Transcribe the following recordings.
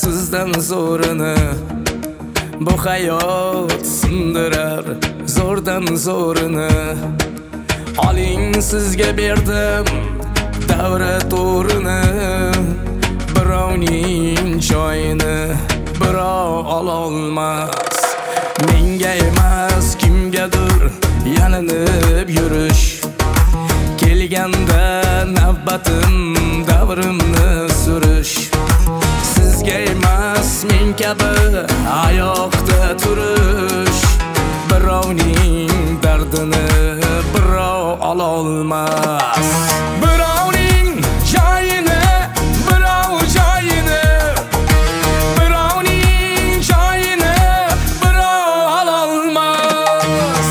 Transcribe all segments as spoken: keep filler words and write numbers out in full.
sizdan zo'rini. Bu hayot sindirar zo'rdan zo'rini. Oling sizga berdim davra to'rini. Birovning joyini birov ololmas. Menga emas kimgadir yalinib yurish. Kelganda navbatim davrimni surish. Sizga emas men kabi oyoqda turish. Birovning dardini birov ololmas. Birovning joyini birov joyini. Birovning joyini birov ololmas.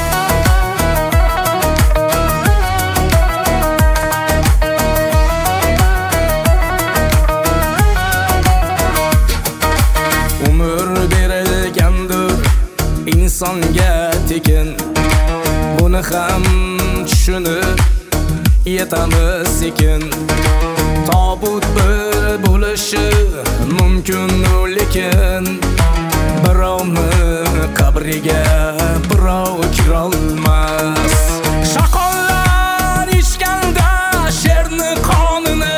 Umr berilgandir insonga tekin. Buni ham tushunib yetamiz sekin. Tobut bir bo'lishi mumkin lekin birovni qabriga birov kirolmas. Shaqollar ichganda sherni qonini,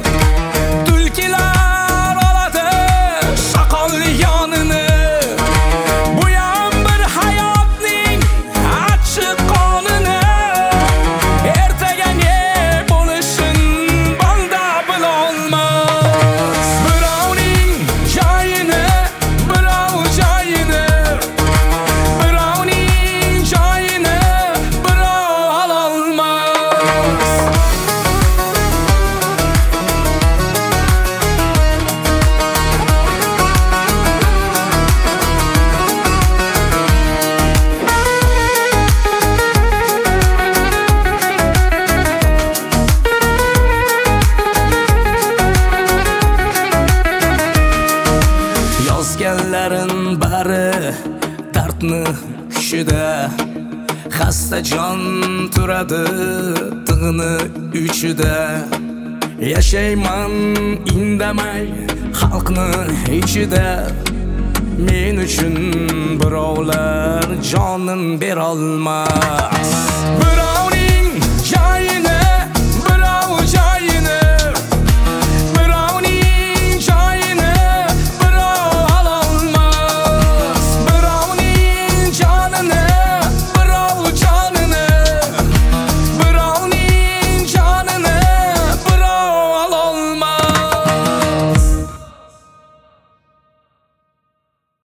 tulkilar oladi shaqol yonini. Bu ham bir hayotning achchiq qonuni. Ertaga ne bo'lishin bolda bilolmas. Birovning joyini birov joyini. Birovning joyini birov ololmas. Yozganlarin bari dardni hushida. Xasta jon turadi tig'ni uchida. Yashayman indamay xalqni ichida. Men uchun birovlar jonim berolmas.